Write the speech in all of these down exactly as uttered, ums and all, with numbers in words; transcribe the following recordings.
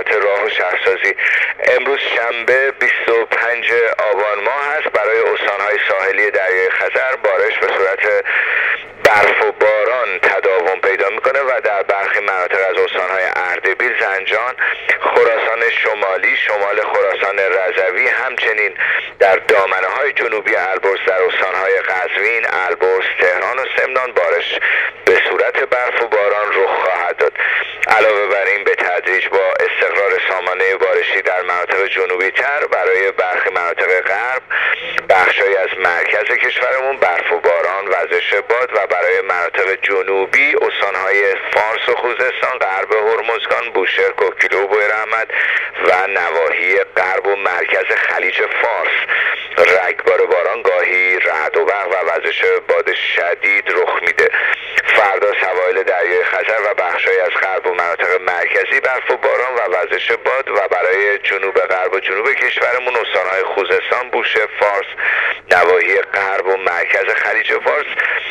صنعت راه و شهرسازی. امروز شنبه بیست و پنجم آبان ماه است. برای استانهای ساحلی دریای خزر بارش به صورت برف و باران تداوم پیدا میکنه و در برخی مناطق از استانهای اردبیل، زنجان، خراسان شمالی، شمال خراسان رضوی، همچنین در دامنه‌های جنوبی البرز در استانهای قزوین، البرز، تهران و سمنان بارش به صورت برف و باران رخ خواهد داد. علاوه بر این به تدریج با استقرار سامانه بارشی در مناطق جنوبی تر برای برخی مناطق غرب، بخشی از مرکز کشورمون برف و باران، وزش باد و برای مناطق جنوبی استانهای فارس و خوزستان، غرب هرمزگان، بوشهر، کوکیلو و بویراحمد و نواحی غرب و مرکز خلیج فارس رگبار باران گاهی رعد و برق و وزش باد شدید رخ میده. فردا سواحل دریای خزر و بخشی از غرب و مناطق مرکزی برف و باران و وزش باد و برای جنوب غرب و جنوب کشورمون استانهای خوزستان، بوشهر، فارس، نواحی غرب و مرکز خلیج فارس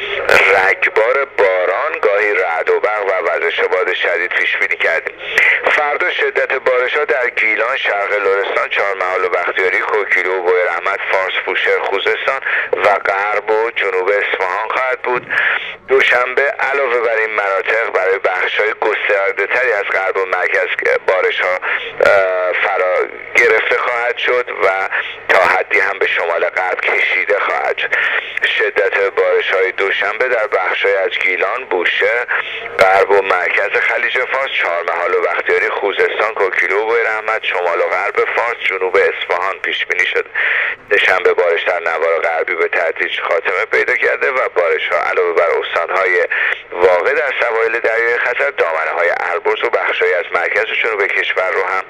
رگبار باران گاهی رعد و برق و وزش باد شدید پیش بینی کردیم. فردا شدت بارش‌ها در گیلان، شرق لرستان، چهارمحال و بختیاری، کوکیلو و بویراحمد، فارس، بوشهر، خوزستان و غرب و جنوب اصفهان خواهد بود. دوشنبه علاوه بر این مناطق برای بخش‌های گسترده‌تری از غرب و مرکز بارش‌ها فرا گرفته خواهد شد و تا حدی هم به شمال غرب کشیده خواهد شد. شدت بارش‌های دوشنبه در بخش‌های از گیلان، بوشهر، غرب و مرکز خلیج فارس، چهارمحال و بختیاری، خوزستان، کوکیلو و بویراحمد، شمال و غرب فارس، جنوب اصفهان پیش بینی شد. سه‌شنبه بارش در نوار غربی به تدریج خاتمه پیدا کرده و بارش‌ها علاوه بر استان‌های واقع در سواحل دریای خزر، دامنه‌های البرز و بخش‌هایی از مرکز و جنوب کشور رو هم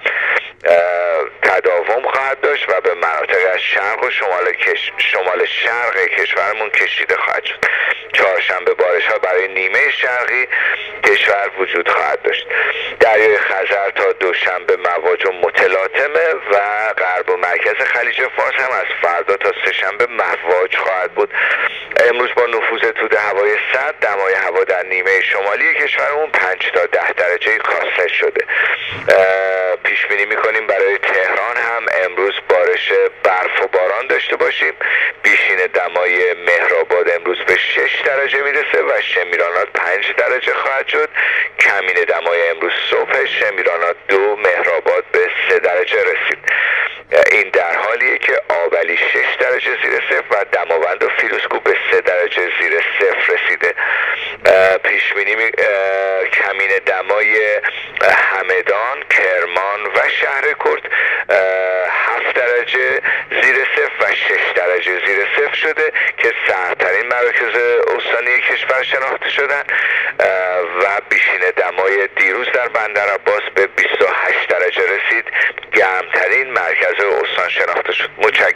تداوم خواهد داشت و به مناطق از شرق و شمال کش... شمال شرق کشورمون کشیده خواهد شد. چهارشنبه بارش‌ها برای نیمه شرقی کشور وجود خواهد داشت. دریای خزر تا دوشنبه مواج متلاطمه و غرب و مرکز خلیج فارس هم از فردا تا سه‌شنبه مواج خواهد بود. امروز با نفوذ توده هوای سرد دمای هوا در نیمه شمالی کشورمون پنج تا ده درجه کاسته شده. پیش بینی می‌کنیم برای تهران هم امروز بارش برف و باران داشته باشیم. بیشین دمای مهرآباد امروز به شش درجه میرسه و شمیرانات پنج درجه خواهد شد. کمین دمای امروز صبح شمیرانات دو، مهرآباد به سه درجه رسید. این در حالیه که آبلی شش درجه زیر صفر و دماوند و فیروزکوه به سه درجه زیر صفر رسیده. پیش بینی می... کمین دمای همدان، کرمان و شهر کرد هفت درجه زیر صفر و شش درجه زیر صفر شده که سردترین مراکز استانی کشور شناخته شدن و بیشین دمای دیروز در بندرعباس به بیست و هشت درجه رسید، گرمترین مرکز استان شناخته شد. متشکرم.